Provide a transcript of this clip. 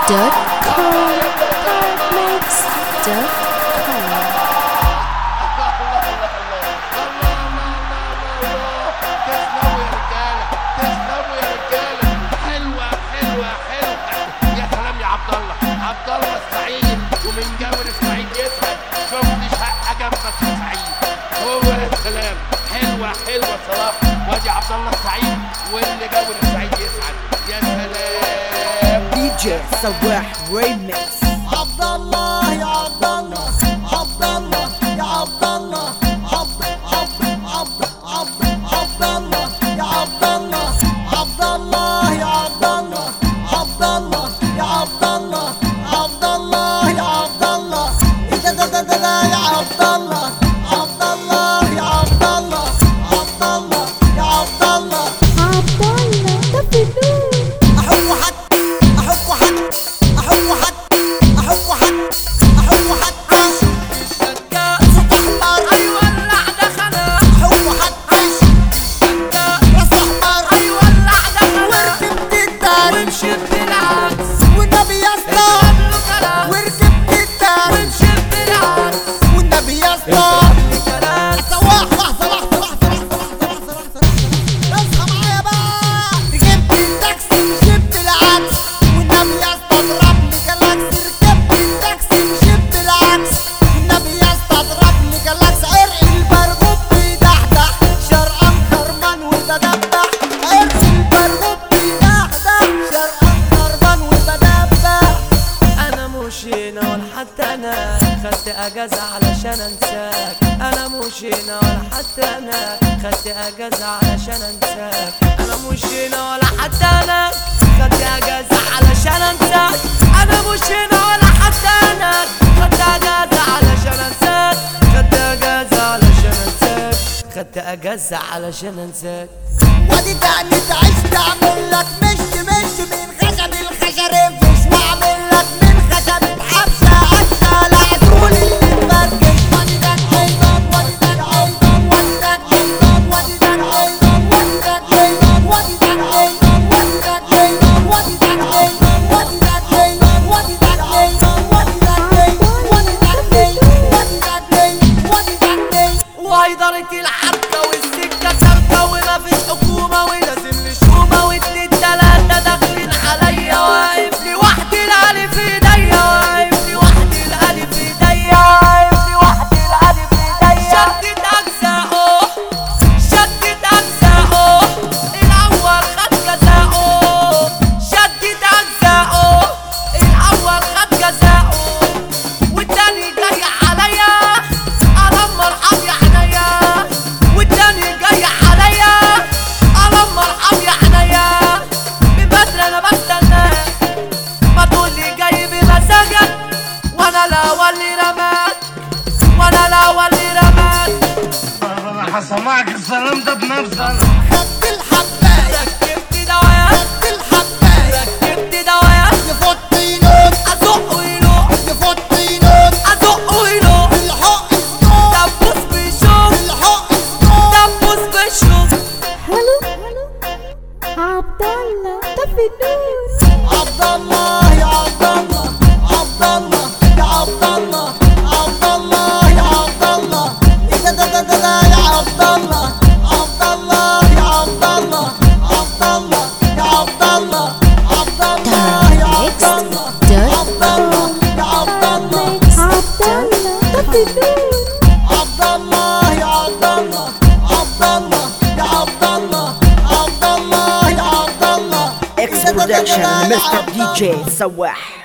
حلوة صلاح وادي عبد الله السعيد واللي جابوا السعيد يسعد. يا سلام دي جي سواح ريميكس. عبد الله يا عبد الله، عبد الله يا عبد الله، عبد الله يا عبد الله، عبد الله يا عبد الله، عبد الله يا عبد الله، عبد الله يا عبد الله، ده يا عبد الله، عبد الله يا عبد الله، عبد الله يا عبد الله، عبد الله ده في النور. احب حد احب حد احب حد احب حد احب حد الشداد صوت احمر هيولع دخنا. احب حد الشداد راس احمر هيولع دخنا. وركبت الدار ونشد العكس والنبي يسطا له كلام. وركبت الدار ونشد العكس والنبي يسطا له كلام. سواح لحظة اصحى معايا بقى. ركبت التاكسي وشبت العكس والنبي يسطا اضربني جلاكس. ركبت التاكسي وشبت العكس والنبي يسطا اضربني جلاكس. عرق البرغوث بيدحدح شرقان خرمان وبدبح. عرق البرغوث بيدحدح شرقان خرمان وبدبح. انا مش هنا ولا حتى انا خدت اجازة علشان انساك. انا مش هنا ولا حتى انا خدت اجازة علشان انساك. انا مش هنا ولا حتى انا خدت اجازة علشان انساك. انا مش هنا ولا حتى انا خدت اجازة علشان انساك. خدت اجازة علشان انساك. خدت اجازة علشان انساك. وادي تاني تعيش تعمل لك مش من خشب الخشرفش. واعمل لك من خشب حبشة عشة العسول اللي تبركش. وادي دك حيطان وادي دك حيطان وادي دك حيطان وادي دك حيطان وادي دك حيطان وادي دك حيطان وادي دك حيطان وادي دك حيطان وادي دك حيطان وادي دك حيطان وادي دك حيطان وادي دك حيطان وادي دك حيطان وادي دك حيطان. وهيدرت الحبكة والسكة سالكة ومفيش حكومة ولازم نشومة. واتنين تلاتة داخلين عليا واقف لي وحدي الألف في ايديا. واقف لي وحدي الألف في ايديا. واقف لي وحدي الألف في ايديا. شدت أجزاؤه شدت أجزاؤه الأول خد جزاؤه. شدت أجزاؤه الأول خد جزاؤه والتاني جاي عليا ألمر حب يا عينيا. والتاني جاي عليا ألمر حب يا عينيا. من بدري أنا بستناك ما تقولي جاي بمزاجك. وأنا الأول اللي رماك وأنا الأول اللي رماك. انا هسمعك السلام ده بنفسك. خدت الحباية ركبت دوايا خدت الحباية ركبت دوايا يفوت ينوت أزق وينوح يفوت ينوت أزق وينوح. الحق سنوت دبوس بيشوف الحق سنوت. دبوس بيشوف. حلو عبد الله ده في النور. عبد الله يا عبد الله، عبد الله يا عبد الله، عبد الله يا عبد الله، ده يا عبد الله، عبد الله يا عبد الله، عبد الله يا عبد الله، عبد الله يا عبد الله، عبد الله يا عبد الله، عبد الله ده في النور. عبد الله يا عبد الله، عبد الله يا عبد الله، عبد الله يا عبد الله. X Production Mr. DJ سواح.